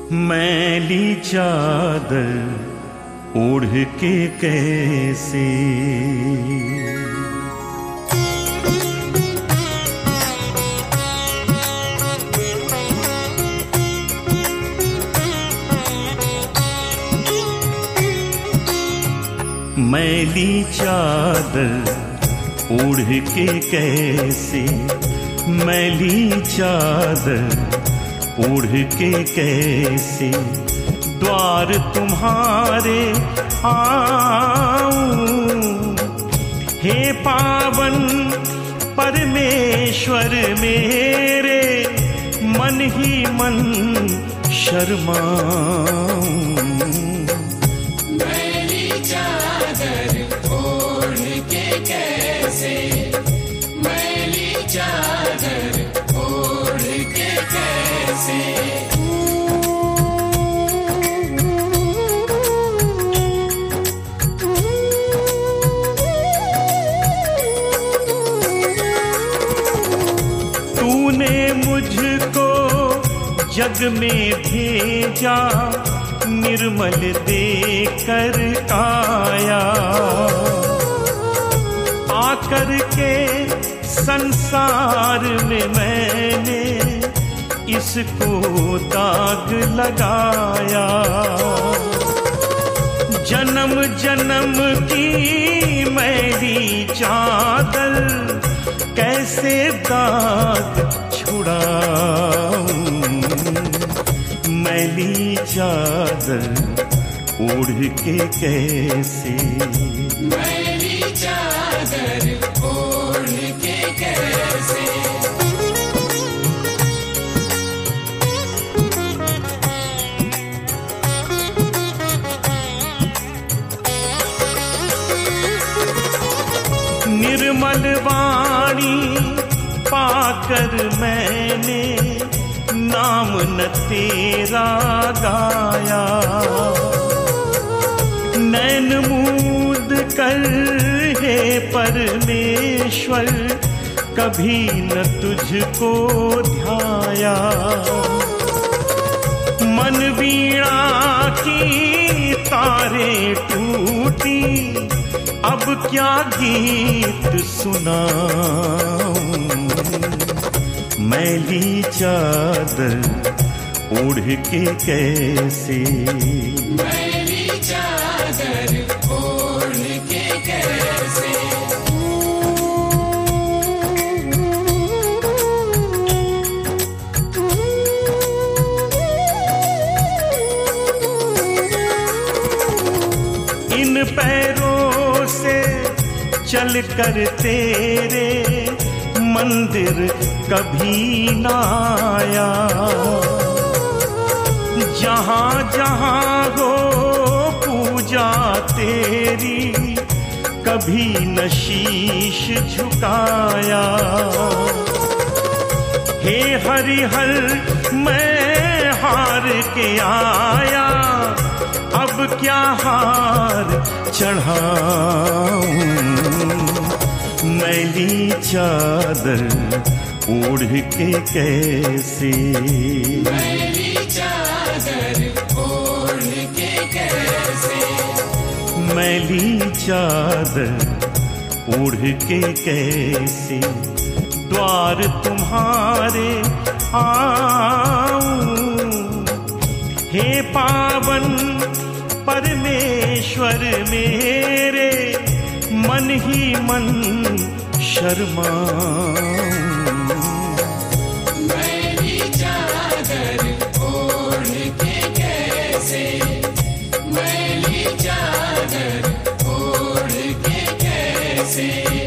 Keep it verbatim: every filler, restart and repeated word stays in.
मैली चादर ओढ़ के कैसे मैली चादर ओढ़ के कैसे मैली चादर ओढ़ के कैसे द्वार तुम्हारे आऊं। हे पावन परमेश्वर मेरे मन ही मन शर्माऊं। मैली चादर ओढ़ के कैसे मैली चादर ओढ़ के कैसे तूने मुझको जग में भेजा निर्मल देकर आया। आकर के संसार में मैंने इसको दाग लगाया। जन्म जन्म की मैली चादर कैसे दाग छुड़ाऊं। मैली चादर ओढ़ के कैसे मैली चादर ओढ़ के कैसे निर्मल वाणी पाकर मैंने नाम न तेरा गाया। नैन मूंद कर हे परमेश्वर कभी न तुझको ध्याया। मन वीणा की तारे टूटी अब क्या गीत सुनाऊं। मैली चादर ओढ़ के कैसे मैली चादर ओढ़ के कैसे इन पैरों से चल कर तेरे मंदिर कभी न आया। जहाँ जहाँ हो पूजा तेरी कभी न शीश झुकाया। हे हरिहर मैं हार के आया अब क्या हार चढ़ाऊं। मैली चादर ओढ़ के कैसे मैली चादर ओढ़ के कैसे मैली चादर ओढ़ के कैसे द्वार तुम्हारे आऊं। हे पावन परमेश्वर मेरे मन ही मन शर्माऊं। मैली चादर ओढ़ के कैसे मैली चादर ओढ़ के कैसे